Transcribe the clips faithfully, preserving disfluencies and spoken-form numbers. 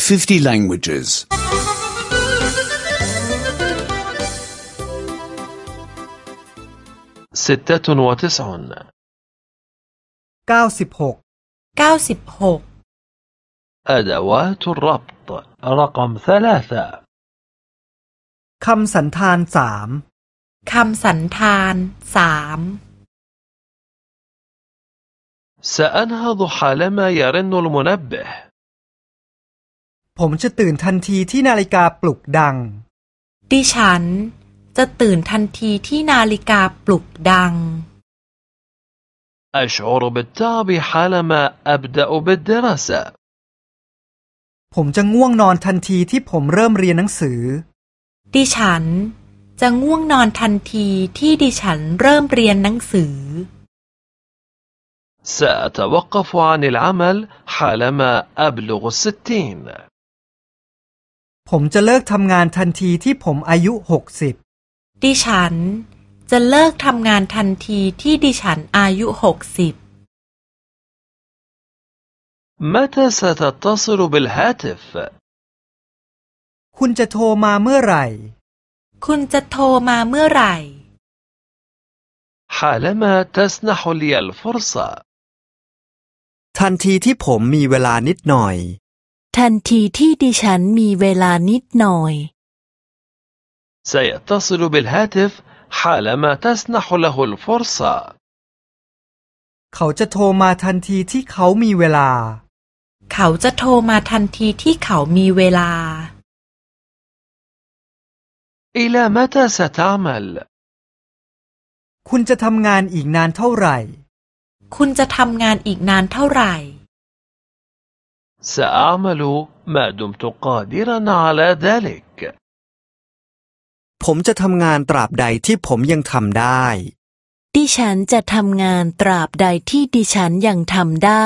fifty languages. เจ็ดสิบหกเก้าสิบหกเก้าสิบหก أدوات الربط رقم ثلاثة คำสันธานสามคำสันธานสาม سأنهض حالما يرن المنبه ผมจะตื่นทันทีที่นาฬิกาปลุกดังดิฉันจะตื่นทันทีที่นาฬิกาปลุกดัง أشعر بالتعب حالما أبدأ بالدراسة ผมจะง่วงนอนทันทีที่ผมเริ่มเรียนหนังสือดิฉันจะง่วงนอนทันทีที่ดิฉันเริ่มเรียนหนังสือ سأتوقف عن العمل حالما أبلغ الستين ผมจะเลิกทำงานทันทีที่ผมอายุหกสิบดิฉันจะเลิกทำงานทันทีที่ดิฉันอายุหกสิบ متى ستتصل بالهاتف คุณจะโทรมาเมื่อไหร่คุณจะโทรมาเมื่อไหร่ حالما تسنح لي الفرصة ทันทีที่ผมมีเวลานิดหน่อยทันทีที่ดิฉันมีเวลานิดหน่อย سيتصل بالهاتف حالما تسنح له الفرصة เขาจะโทรมาทันทีที่เขามีเวลาเขาจะโทรมาทันทีที่เขามีเวลา إلى متى ستعمل คุณจะทำงานอีกนานเท่าไหร่คุณจะทำงานอีกนานเท่าไหร่ سأعمل ما دمت قادرا على ذلك ผมจะทำงานตราบใดที่ผมยังทำได้ดิฉันจะทำงานตราบใดที่ดิฉันยังทำได้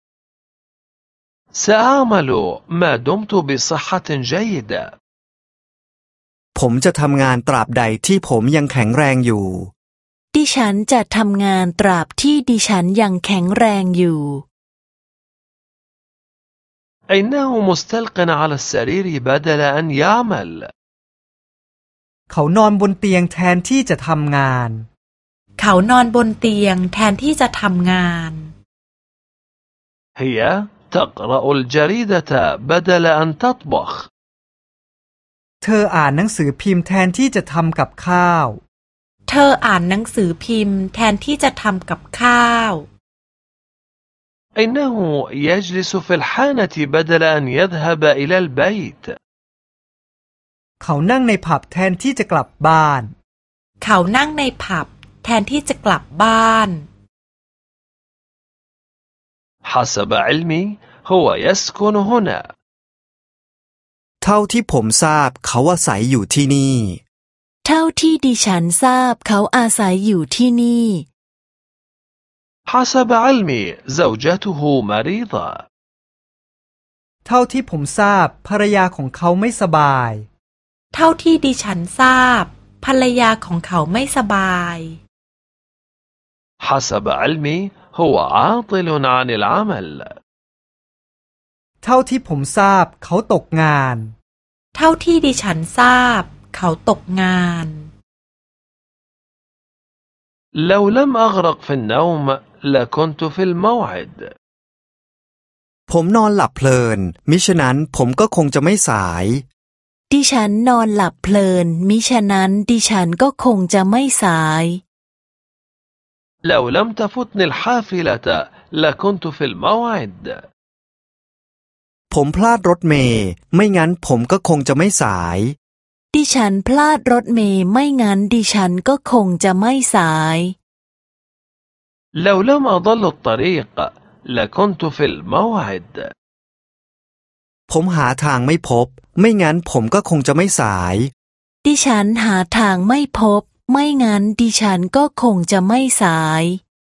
سأعمل ما دمت بصحة جيدة ผมจะทำงานตราบใดที่ผมยังแข็งแรงอยู่ดิฉันจะทำงานตราบที่ดิฉันยังแข็งแรงอยู่ إنه مستلق على السرير بدل أن يعمل เขานอนบนเตียงแทนที่จะทำงานเขานอนบนเตียงแทนที่จะทำงาน هي تقرأ الجريدة بدل أن تطبخ เธออ่านหนังสือพิมพ์แทนที่จะทำกับข้าวเธออ่านหนังสือพิมพ์แทนที่จะทำกับข้าว إنه يجلس في الحانة بدل أن يذهب إلى البيت เขานั่งในผับแทนที่จะกลับบ้านเขานั่งในผับแทนที่จะกลับบ้าน حسب علمي هو يسكن هنا เท่าที่ผมทราบเขาอาศัยอยู่ที่นี่เท่าที่ดิฉันทราบเขาอาศัยอยู่ที่นี่ حسب علمي زوجته مريضة เท่าที่ผมทราบภรรยาของเขาไม่สบายเท่าที่ดิฉันทราบภรรยาของเขาไม่สบาย حسب علمي هو عاطل عن العمل เท่าที่ผมทราบเขาตกงานเท่าที่ดิฉันทราบเขาตกงาน لو لم أغرق في النوم لكنت في الموعد ผมนอนหลับเพลินมิฉะนั้นผมก็คงจะไม่สายดิฉันนอนหลับเพลินมิฉะนั้นดิฉันก็คงจะไม่สาย لو لم تفوتني الحافلة لكنت في الموعد ผมพลาดรถเมล์ไม่งั้นผมก็คงจะไม่สายดิฉันพลาดรถเมล์ไม่งั้นดิฉันก็คงจะไม่สาย لو لم أضل الطريق لكنت في الموعد ผมหาทางไม่พบไม่งั้นผมก็คงจะไม่สายดิฉันหาทางไม่พบไม่งั้นดิฉันก็คงจะไม่สาย